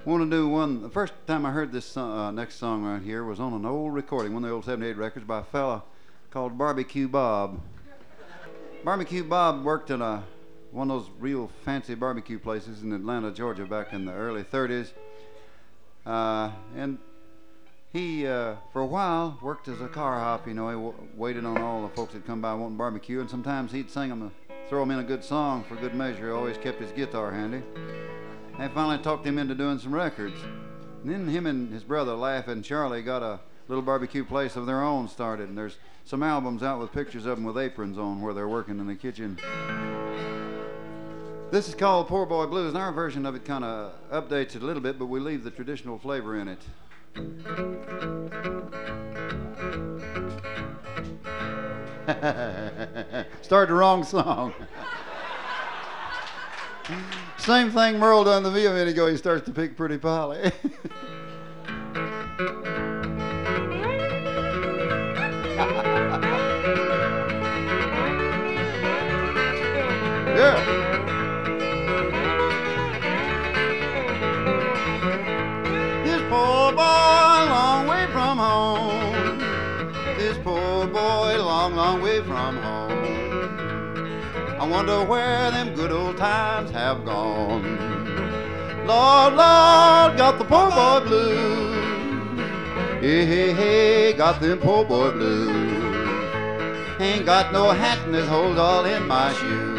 Want to do one. The first time I heard this next song right here was on an old recording, one of the old 78 records by a fella called Barbecue Bob. Barbecue Bob worked at one of those real fancy barbecue places in Atlanta, Georgia back in the early 30s. And he, for a while, worked as a car hop. You know, he waited on all the folks that come by wanting barbecue, and sometimes he'd sing them, throw them in a good song for good measure. He always kept his guitar handy. They finally talked him into doing some records. And then him and his brother, Laugh-In Charlie, got a little barbecue place of their own started. And there's some albums out with pictures of them with aprons on where they're working in the kitchen. This is called Poor Boy Blues, and our version of it kind of updates it a little bit, but we leave the traditional flavor in it. Started the wrong song. Same thing Merle done to me a minute ago. He starts to pick Pretty Polly. Yeah. This poor boy, long way from home. This poor boy, long, long way from home. I wonder where them good old times have gone. Lord, Lord, got the poor boy blues. Hey, hey, hey, got them poor boy blues. Ain't got no hat and this hole's all in my shoes.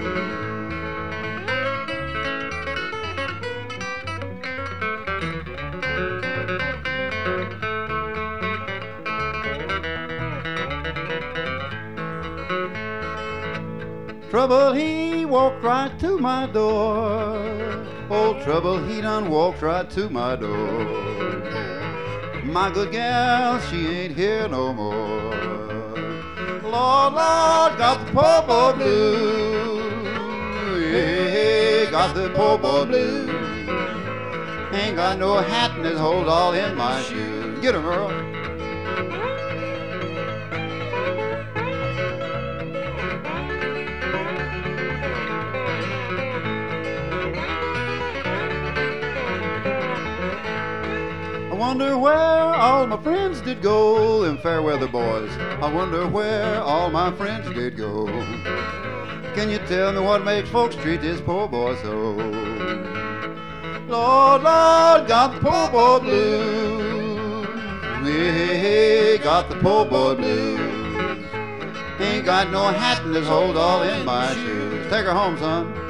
Trouble, he walked right to my door. Old Trouble, he done walked right to my door. My good gal, she ain't here no more. Lord, Lord, got the poor boy blues. Yeah, got the poor boy blues. Ain't got no hat and his hole's all in my shoes. Get him, Earl. I wonder where all my friends did go, them fair weather boys. I wonder where all my friends did go. Can you tell me what makes folks treat this poor boy so? Lord, Lord, got the poor boy blues. Hey, got the poor boy blues. Ain't got no hat and this hole's all in my shoes. Take her home, son.